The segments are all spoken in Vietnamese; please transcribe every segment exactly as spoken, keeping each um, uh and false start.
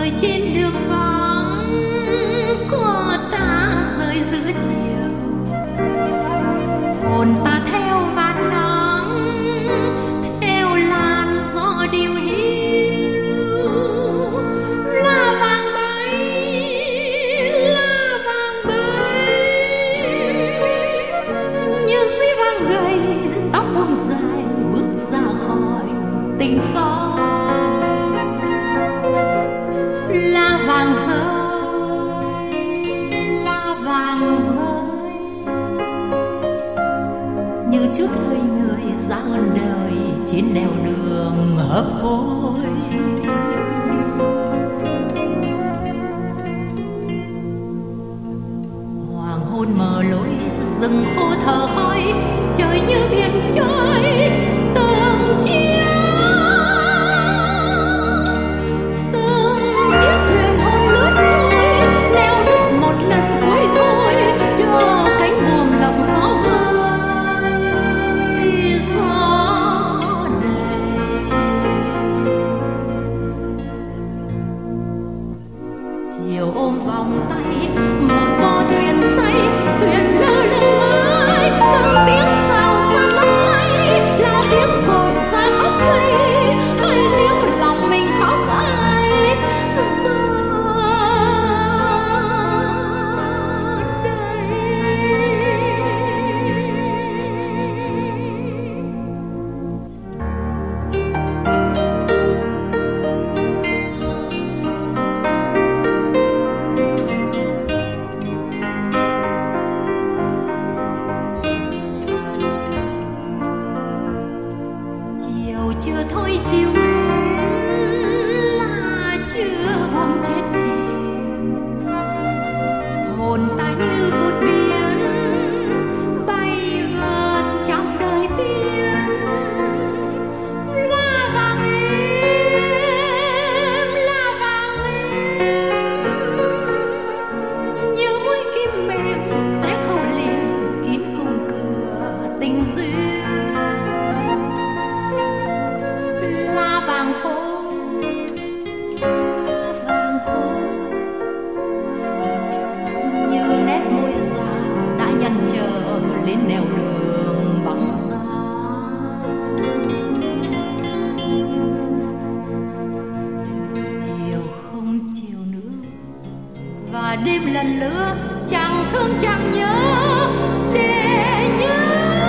rơi trên đường vắng, có ta rơi giữa chiều, hồn ta theo vạt nắng, theo làn gió điêu hiu. Lá vàng bay, lá vàng bay, như dĩ vàng gầy, tóc buông dài bước ra khỏi tình phong. Lá vàng rơi, lá vàng rơi, như chút hơi người ra ơn đời trên nẻo đường hấp hối. Hoàng hôn mờ lối, rừng khô thở khói, trời như biển trôi từng chiếc. Chiều ôm vòng tay một bò thuyền say, thuyền lơ lửng mãi, từng tiếng sao sát lấp lánh, là tiếng cồn ra khóc thay, hay tiếng lòng mình khóc ai giờ chưa thôi chiều đến là chưa buông chết chìm, hồn ta như vụt biển bay vờn trong đời tiên. Lá vàng êm, lá vàng êm, như mũi kim mềm sẽ khâu liền kín khung cửa tình duyên. Vàng khô, vàng khô, như nét môi già đã nhăn chờ lên nẻo đường băng giá. Chiều không chiều nữa, và đêm lần nữa chẳng thương chẳng nhớ để nhớ.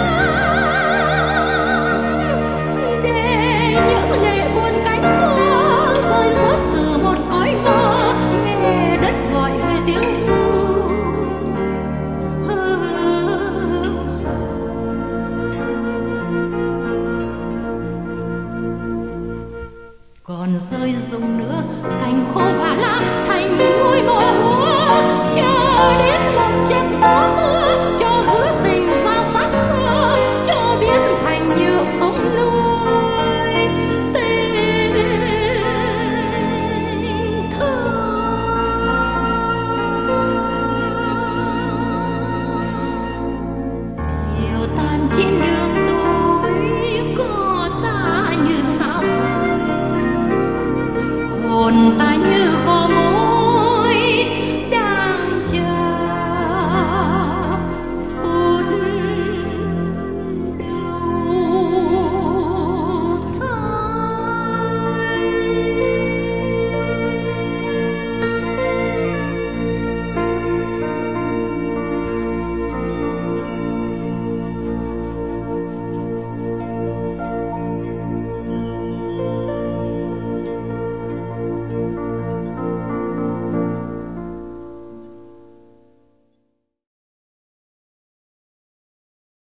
Còn rơi rụng nữa cành khô và lá thành núi màu úa chờ đến